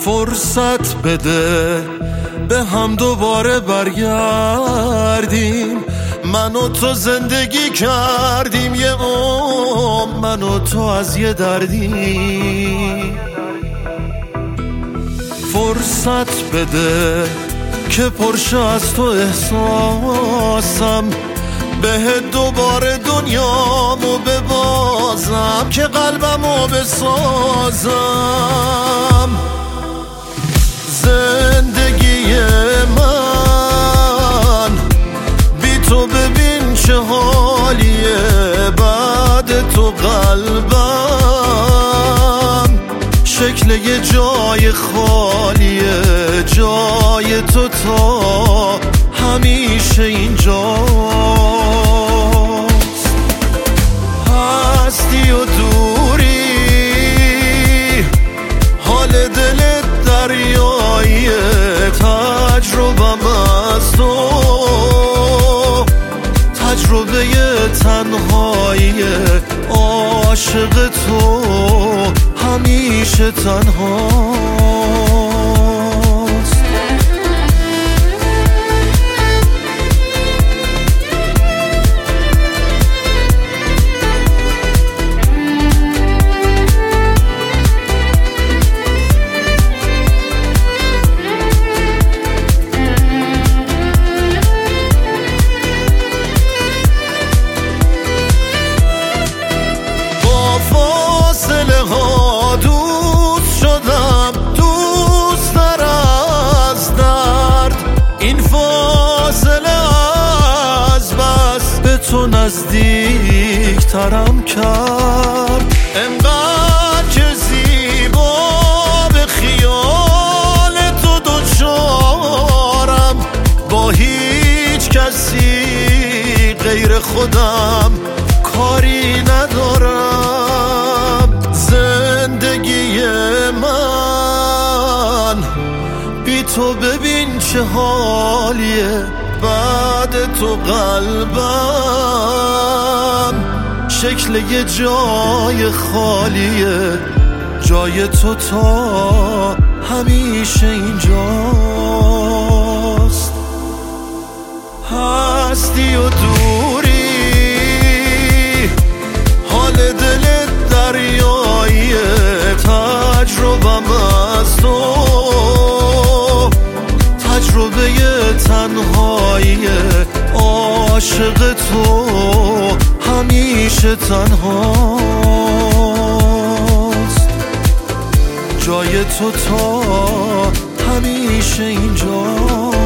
فرصت بده به هم دوباره برگردیم. من و تو زندگی کردیم یه عمر، من و تو از یه دردیم. فرصت بده که پرشه از تو احساسم، بهت دوباره دنیامو ببازم که قلبمو بسازم. زندگی من بی تو ببین چه حالیه، بعد تو قلبم شکل یه جای خالیه، جای تو تا همیشه اینجاست. هستی و دوری حال دلت دریاییه، تجربم از تو تجربه تنهاییه، عاشق تو همیشه تنهاست. دوست شدم دوست‌تر از درد، این فاصله از بس به تو نزدیک ترم کرد. انقدر که زیبا به خیال تو دوچارم، با هیچ کسی غیر خودم کاری ندارم. زندگی من بی تو ببین چه حالیه، بعد تو قلبم شکل یه جای خالیه، جای تو تا همیشه اینجاست. هستی و دوری حال دلت دریاییه، تجربم از تو تجربه تنهاییه، عاشق تو همیشه تنهاست. جای تو تا همیشه اینجا.